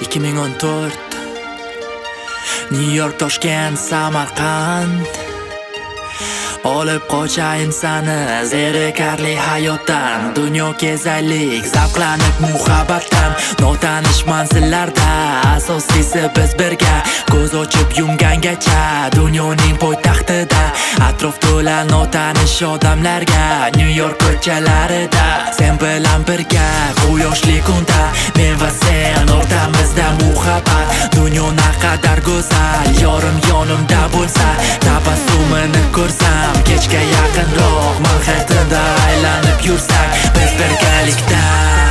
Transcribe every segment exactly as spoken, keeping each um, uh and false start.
ikki ming o'n to'rt New York, Toshkent, Samarqand Olib qochayin sani zerikarli hayotdan Dunyo kezaylik zavqlanib muhabbatdan Notanish manzillarda asosiysi biz birga Ko'z ochib yumgangacha dunyoning poytaxtida Atrof to'la notanish odamlarga New York ko'chalarida Sen bilan birga quyoshli kunda Men va sen o'rtamizda muhabbat Dunyo naqadar go'zal Yorim yonimda bo'lsa Tabassumini ko'rsam Kechga yaqinroq Manhattan'da aylanib yursak Biz birgalikda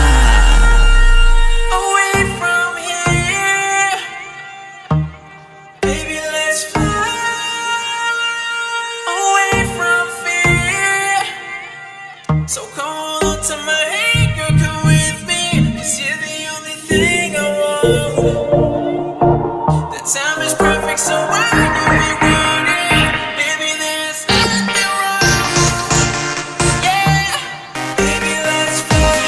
So come on to my head, girl, come with me. 'Cause you're the only thing I want. The time is perfect, so why you be waiting? Baby, there's nothing wrong. Yeah, baby, let's fly.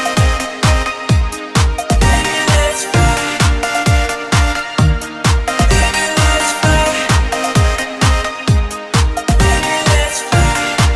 Baby, let's fly. Baby, let's fly. Baby, let's fly.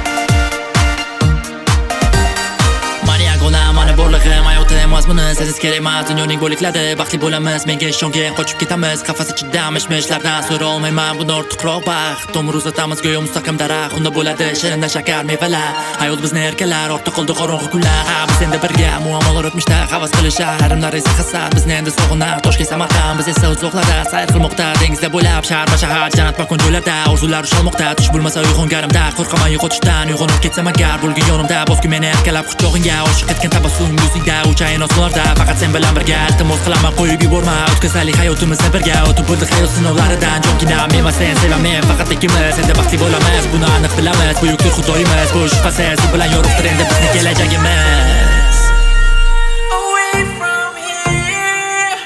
Mazmuni siz kerak emas dunyoning bo'liklari baxtli bo'lamiz menga ishongin qochib ketamiz qafas ichida mish-mishlardan so'ra olmayman buni ortiqroq baxt umr uzatamiz go'yo mustahkam daraxt unda bo'ladi shirinda shakar mevalar hayot bizni erkalar ortda qoldi qorong'u kunlar ha biz endi birga muammolar o'tmishda havas qilishar ayrimlar esa hasad bizni endi sog'inar Toshkent Samarqand biz esa uzoqlarda sayr qilmoqda dengizda bo'ylab shahar va shahar jannat makon joylarda orzular ushalmoqda tush bo'lmasa uyg'onganimda qo'rqaman yo'qotishdan uyg'onib ketsam agar bo'lgin yonimda bosqin meni erkalab quchog'ingga oshiq etgan tabassum yuzingda uchayin osmonlarda faqat sen bilan birga iltimos qilaman qo'yib yuborma o'tkazaylik hayotimizni birga o'tib bo'ldik hayot sinovlaridan jongina men va sen sevamen faqat ikkimiz endi baxtli bo'lamiz buni aniq bilamiz buyukdir xudoyimiz bu shubhasiz u bilan yorug'dir endi bizni kelajagimiz Away from here,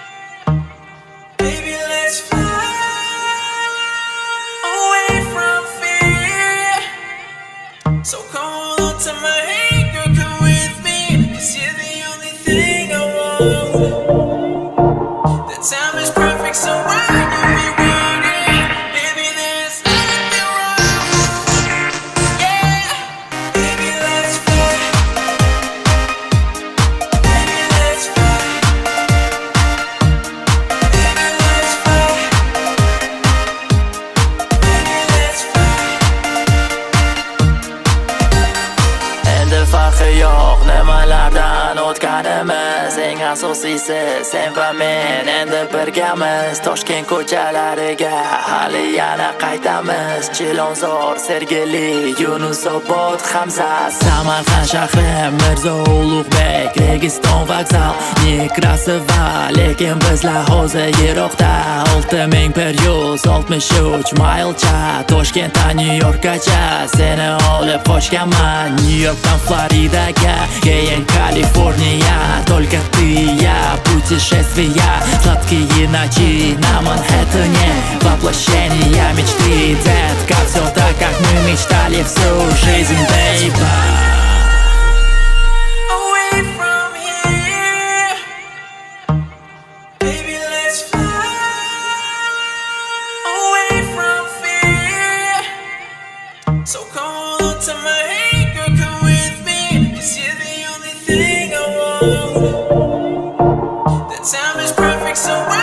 baby, let's fly. Away from fear. So come on to my head, girl, come with me. 'Cause you're the only thing I want. The time is perfect, so why you be waiting? Baby, there's nothing wrong. Yeah, baby, let's fly. Baby, let's fly. Baby, let's fly. Baby, let's fly. Endi farqi yo'q nimalardan o'tganimiz eng asosiysi sen va men endi birgamiz Toshkent ko'chalariga hali yana qaytamiz Chilonzor, Sergeli, Yunusobod, Hamza Samarqand shahri, Mirzo Ulug'bek, Registon vokzal Nekrasova, lekin bizlar hozir yiroqda olti ming bir yuz oltmish uch maylcha Toshkentdan New Yorkgacha seni olib qochganman New Yorkdan Floridaga keyin Kaliforniya только ты я путешествия сладкие ночи на Манхэттене воплощение мечты детка все так как мы мечтали всю жизнь baby Away from here, baby, let's fly. Away from fear. So come on to my head, girl, come with me. 'Cause you're the only thing I want. The time is perfect, so